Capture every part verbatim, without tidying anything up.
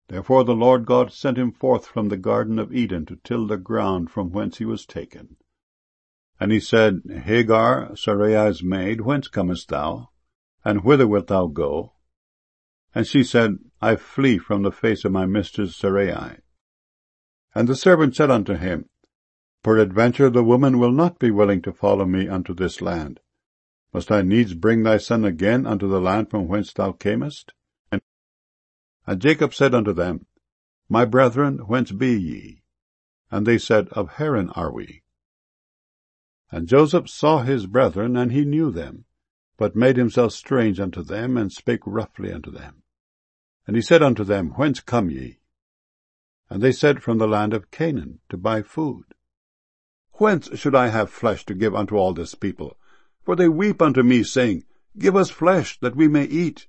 Therefore the Lord God sent him forth from the garden of Eden to till the ground from whence he was taken. And he said, Hagar, Sarai's maid, whence comest thou? And whither wilt thou go? And she said, I flee from the face of my mistress Sarai. And the servant said unto him, Peradventure the woman will not be willing to follow me unto this land. Must I needs bring thy son again unto the land from whence thou camest? And, and Jacob said unto them, My brethren, whence be ye? And they said, Of Haran are we. And Joseph saw his brethren, and he knew them, but made himself strange unto them, and spake roughly unto them. And he said unto them, Whence come ye? And they said, From the land of Canaan, to buy food. Whence should I have flesh to give unto all this people? For they weep unto me, saying, Give us flesh, that we may eat.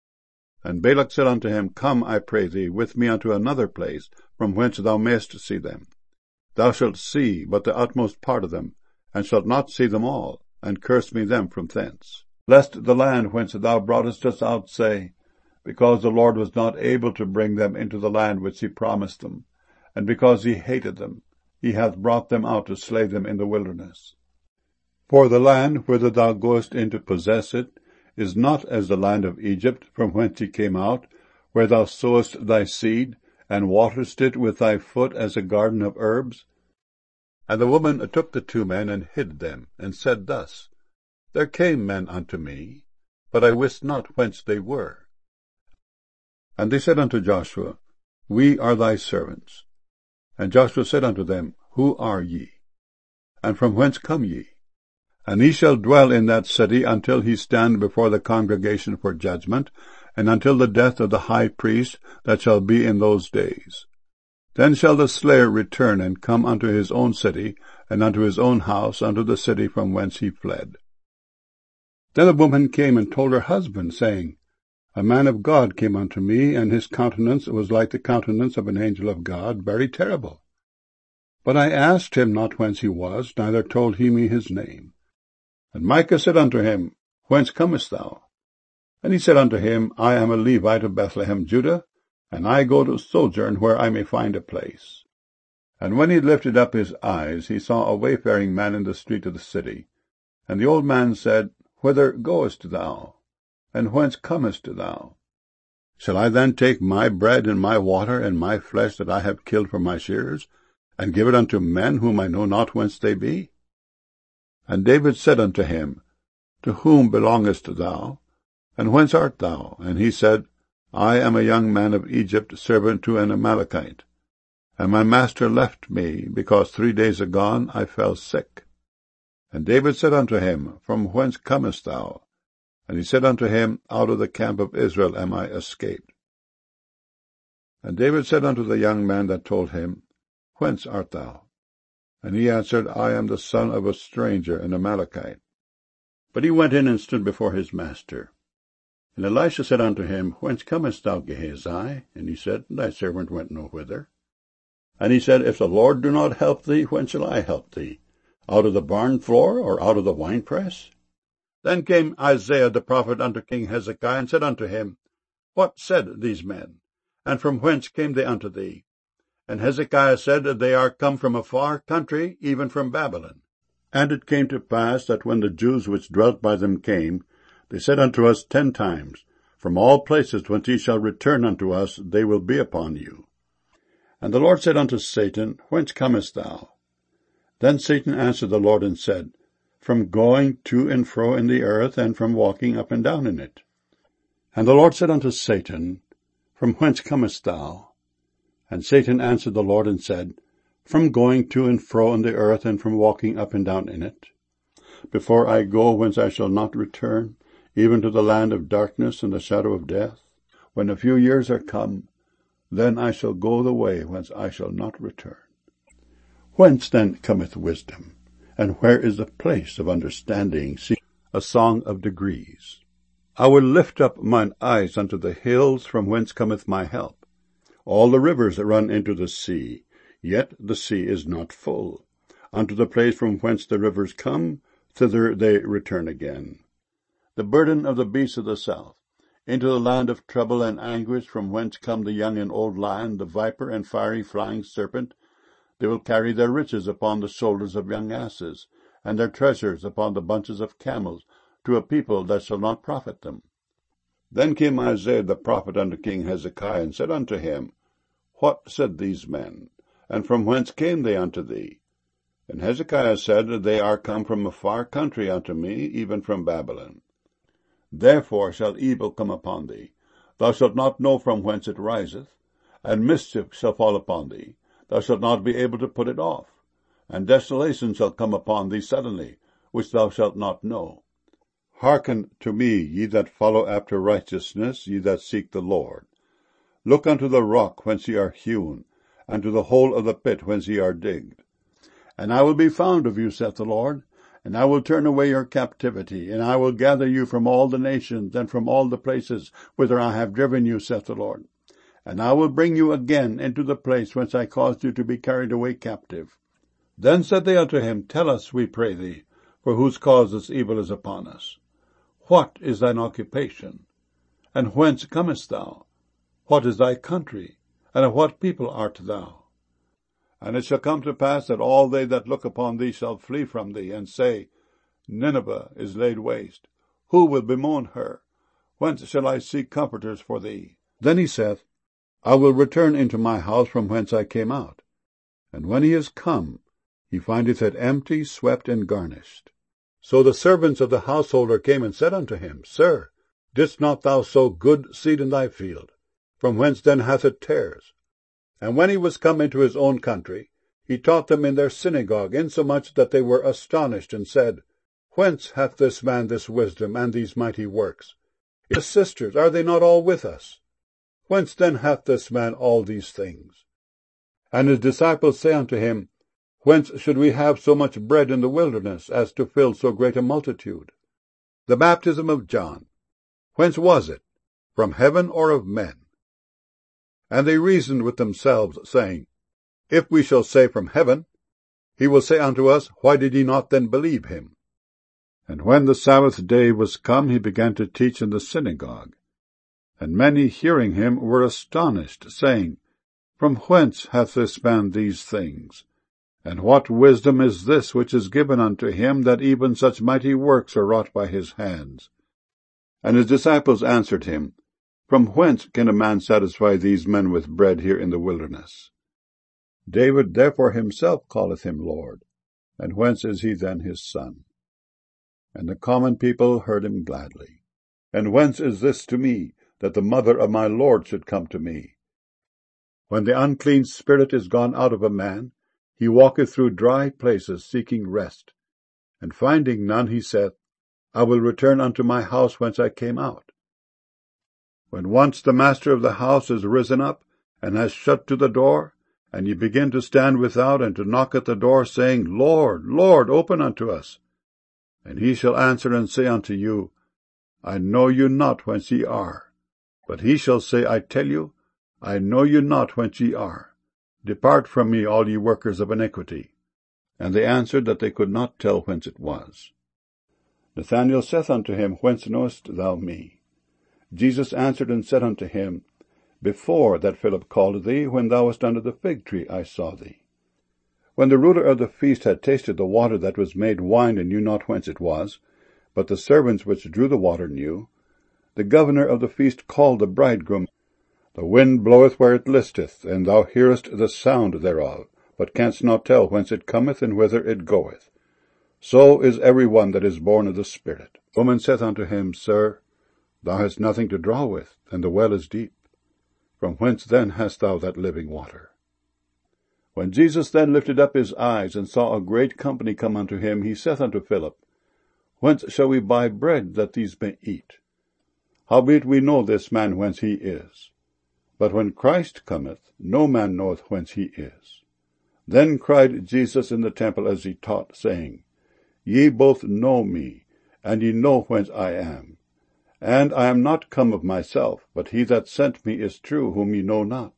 And Balak said unto him, Come, I pray thee, with me unto another place, from whence thou mayest see them. Thou shalt see but the utmost part of them, and shalt not see them all, and curse me them from thence. Lest the land whence thou broughtest us out say, Because the Lord was not able to bring them into the land which he promised them, and because he hated them, he hath brought them out to slay them in the wilderness. For the land whither thou goest in to possess it is not as the land of Egypt, from whence ye came out, where thou sowest thy seed, and waterest it with thy foot as a garden of herbs. And the woman took the two men, and hid them, and said thus, There came men unto me, but I wist not whence they were. And they said unto Joshua, We are thy servants. And Joshua said unto them, Who are ye? And from whence come ye? And he shall dwell in that city until he stand before the congregation for judgment, and until the death of the high priest that shall be in those days. Then shall the slayer return and come unto his own city, and unto his own house, unto the city from whence he fled. Then the woman came and told her husband, saying, A man of God came unto me, and his countenance was like the countenance of an angel of God, very terrible. But I asked him not whence he was, neither told he me his name. And Micah said unto him, Whence comest thou? And he said unto him, I am a Levite of Bethlehem, Judah, and I go to sojourn where I may find a place. And when he lifted up his eyes, he saw a wayfaring man in the street of the city. And the old man said, Whither goest thou? And whence comest thou? Shall I then take my bread and my water and my flesh that I have killed for my shearers, and give it unto men whom I know not whence they be? And David said unto him, To whom belongest thou? And whence art thou? And he said, I am a young man of Egypt, servant to an Amalekite. And my master left me, because three days agone I fell sick. And David said unto him, From whence comest thou? And he said unto him, Out of the camp of Israel am I escaped. And David said unto the young man that told him, Whence art thou? And he answered, I am the son of a stranger, an Amalekite. But he went in and stood before his master. And Elisha said unto him, Whence comest thou, Gehazi? And he said, Thy servant went no whither. And he said, If the Lord do not help thee, whence shall I help thee? Out of the barn floor, or out of the winepress? Then came Isaiah the prophet unto King Hezekiah, and said unto him, What said these men? And from whence came they unto thee? And Hezekiah said, They are come from a far country, even from Babylon. And it came to pass that when the Jews which dwelt by them came, they said unto us ten times, From all places whence ye shall return unto us, they will be upon you. And the Lord said unto Satan, Whence comest thou? Then Satan answered the Lord and said, From going to and fro in the earth, and from walking up and down in it. And the Lord said unto Satan, From whence comest thou? And Satan answered the Lord and said, From going to and fro in the earth, and from walking up and down in it. Before I go whence I shall not return, even to the land of darkness and the shadow of death, when a few years are come, then I shall go the way whence I shall not return. Whence then cometh wisdom? And where is the place of understanding? See, a song of degrees. I will lift up mine eyes unto the hills, from whence cometh my help. All the rivers run into the sea, yet the sea is not full. Unto the place from whence the rivers come, thither they return again. The burden of the beasts of the south into the land of trouble and anguish, from whence come the young and old lion, the viper and fiery flying serpent. They will carry their riches upon the shoulders of young asses, and their treasures upon the bunches of camels, to a people that shall not profit them. Then came Isaiah the prophet unto King Hezekiah, and said unto him, What said these men? And from whence came they unto thee? And Hezekiah said, They are come from a far country unto me, even from Babylon. Therefore shall evil come upon thee. Thou shalt not know from whence it riseth, and mischief shall fall upon thee. Thou shalt not be able to put it off. And desolation shall come upon thee suddenly, which thou shalt not know. Hearken to me, ye that follow after righteousness, ye that seek the Lord. Look unto the rock whence ye are hewn, and to the hole of the pit whence ye are digged. And I will be found of you, saith the Lord, and I will turn away your captivity, and I will gather you from all the nations, and from all the places whither I have driven you, saith the Lord. And I will bring you again into the place whence I caused you to be carried away captive. Then said they unto him, Tell us, we pray thee, for whose cause this evil is upon us. What is thine occupation? And whence comest thou? What is thy country? And of what people art thou? And it shall come to pass that all they that look upon thee shall flee from thee, and say, Nineveh is laid waste. Who will bemoan her? Whence shall I seek comforters for thee? Then he saith, I will return into my house from whence I came out. And when he is come, he findeth it empty, swept, and garnished. So the servants of the householder came and said unto him, Sir, didst not thou sow good seed in thy field? From whence then hath it tares? And when he was come into his own country, he taught them in their synagogue, insomuch that they were astonished, and said, Whence hath this man this wisdom, and these mighty works? His sisters, are they not all with us? Whence then hath this man all these things? And his disciples say unto him, Whence should we have so much bread in the wilderness, as to fill so great a multitude? The baptism of John, whence was it? From heaven or of men? And they reasoned with themselves, saying, If we shall say from heaven, he will say unto us, Why did ye not then believe him? And when the Sabbath day was come, he began to teach in the synagogue. And many hearing him were astonished, saying, From whence hath this man these things? And what wisdom is this which is given unto him, that even such mighty works are wrought by his hands? And his disciples answered him, From whence can a man satisfy these men with bread here in the wilderness? David therefore himself calleth him Lord, and whence is he then his son? And the common people heard him gladly. And whence is this to me, that the mother of my Lord should come to me? When the unclean spirit is gone out of a man, he walketh through dry places, seeking rest. And finding none, he saith, I will return unto my house whence I came out. When once the master of the house is risen up, and has shut to the door, and ye begin to stand without, and to knock at the door, saying, Lord, Lord, open unto us. And he shall answer and say unto you, I know you not whence ye are. But he shall say, I tell you, I know you not whence ye are. Depart from me, all ye workers of iniquity. And they answered that they could not tell whence it was. Nathanael saith unto him, Whence knowest thou me? Jesus answered and said unto him, Before that Philip called thee, when thou wast under the fig tree, I saw thee. When the ruler of the feast had tasted the water that was made wine, and knew not whence it was, but the servants which drew the water knew, the governor of the feast called the bridegroom. The wind bloweth where it listeth, and thou hearest the sound thereof, but canst not tell whence it cometh and whither it goeth. So is every one that is born of the Spirit. The woman saith unto him, Sir, thou hast nothing to draw with, and the well is deep. From whence then hast thou that living water? When Jesus then lifted up his eyes, and saw a great company come unto him, he saith unto Philip, Whence shall we buy bread, that these may eat? Howbeit we know this man whence he is. But when Christ cometh, no man knoweth whence he is. Then cried Jesus in the temple as he taught, saying, Ye both know me, and ye know whence I am. And I am not come of myself, but he that sent me is true, whom ye know not.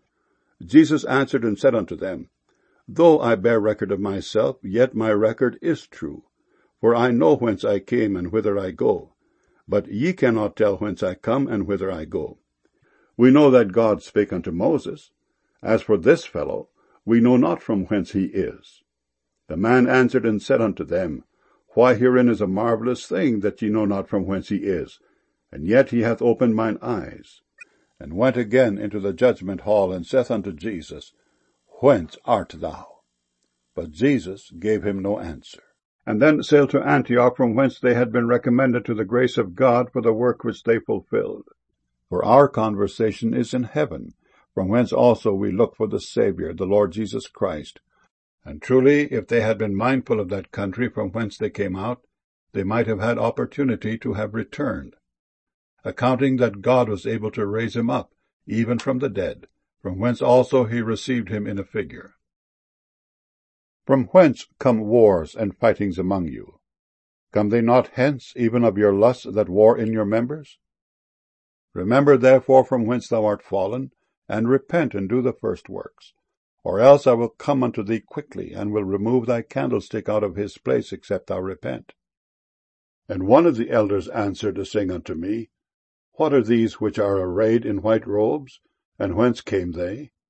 Jesus answered and said unto them, Though I bear record of myself, yet my record is true. For I know whence I came and whither I go. But ye cannot tell whence I come and whither I go. We know that God spake unto Moses. As for this fellow, we know not from whence he is. The man answered and said unto them, Why, herein is a marvelous thing, that ye know not from whence he is, and yet he hath opened mine eyes. And went again into the judgment hall, and saith unto Jesus, Whence art thou? But Jesus gave him no answer. And then sailed to Antioch, from whence they had been recommended to the grace of God for the work which they fulfilled. For our conversation is in heaven, from whence also we look for the Saviour, the Lord Jesus Christ. And truly, if they had been mindful of that country from whence they came out, they might have had opportunity to have returned, accounting that God was able to raise him up, even from the dead, from whence also he received him in a figure. From whence come wars and fightings among you? Come they not hence, even of your lusts that war in your members? Remember therefore from whence thou art fallen, and repent and do the first works. Or else I will come unto thee quickly, and will remove thy candlestick out of his place, except thou repent. And one of the elders answered, saying unto me, What are these which are arrayed in white robes, and whence came they?